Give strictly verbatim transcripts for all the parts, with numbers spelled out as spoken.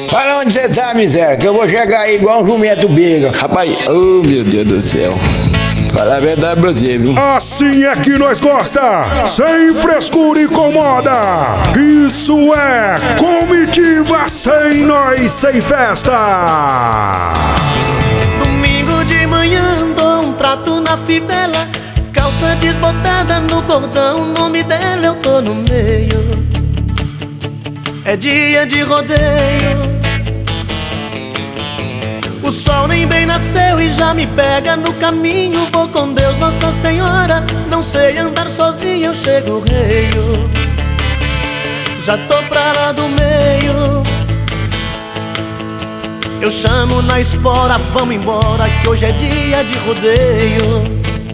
Fala onde você tá, miséria, que eu vou chegar aí igual um jumento bega. Rapaz, oh meu Deus do céu. Fala a verdade pra você, viu? Assim é que nós gosta, sem frescura e incomoda. Isso é comitiva sem nós, sem festa. Domingo de manhã dou um trato na fivela, calça desbotada no cordão, o nome dela eu tô no meio. É dia de rodeio, o sol nem bem nasceu e já me pega no caminho. Vou com Deus, Nossa Senhora, não sei andar sozinho, eu chego reio. Já tô pra lá do meio, eu chamo na espora, vamos embora, que hoje é dia de rodeio.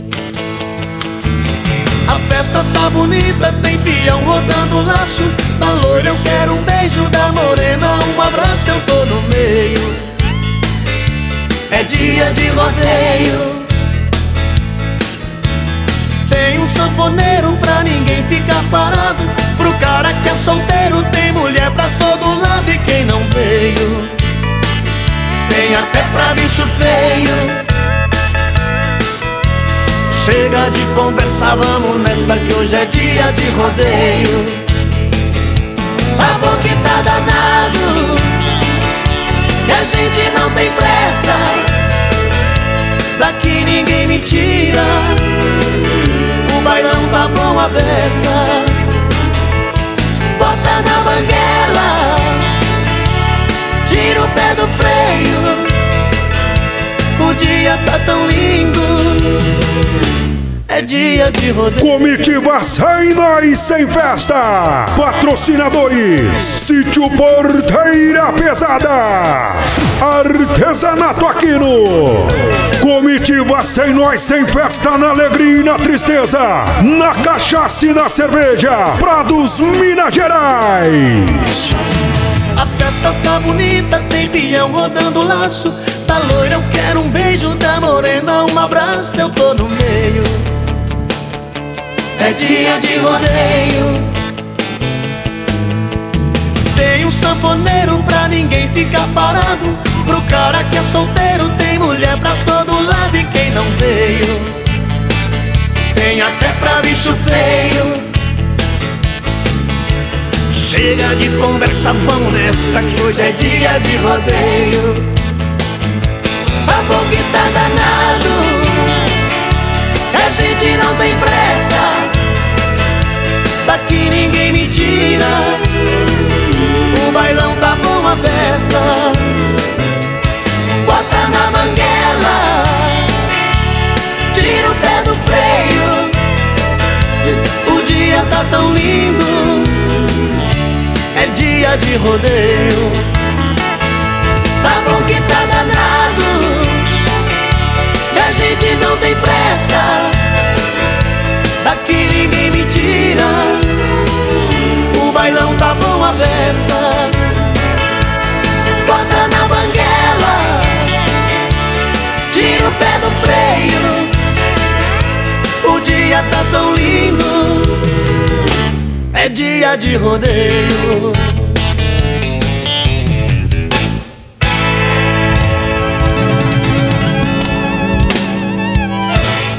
A festa tá bonita, tem peão rodando laço. Da loira eu quero um beijo, da morena um abraço, eu tô no meio. É dia de rodeio, tem um sanfoneiro pra ninguém ficar parado. Pro cara que é solteiro tem mulher pra todo lado. E quem não veio tem até pra bicho feio. Chega de conversar, vamos nessa que hoje é dia de rodeio. Tá bom que tá danado, e a gente não tem pressa, daqui ninguém me tira. O bailão tá bom a beça, bota na banguela, tira o pé do freio. O dia tá tão lindo, é dia de rodeio. Comitiva sem nós, sem festa. Patrocinadores: Sítio Porteira Pesada, Artesanato Aquino. Comitiva sem nós, sem festa, na alegria e na tristeza, na cachaça e na cerveja. Prados, Minas Gerais. A festa tá bonita, tem peão rodando laço. Da loira eu quero um beijo, da morena um abraço, eu tô no meio. É dia de rodeio, tem um sanfoneiro pra ninguém ficar parado. Pro cara que é solteiro tem mulher pra todo lado. E quem não veio tem até pra bicho feio. Chega de conversa, vamos nessa que hoje é dia de rodeio. Tá bom que tá danado, a gente não tem pressa, daqui ninguém me tira. O bailão tá bom a festa, bota na banguela, tira o pé do freio. O dia tá tão lindo, é dia de rodeio. Tá bom que tá danado, e a gente não tem pressa, daqui ninguém me tira. O bailão tá bom a beça, bota na banguela, tira o pé do freio. O dia tá tão lindo, é dia de rodeio.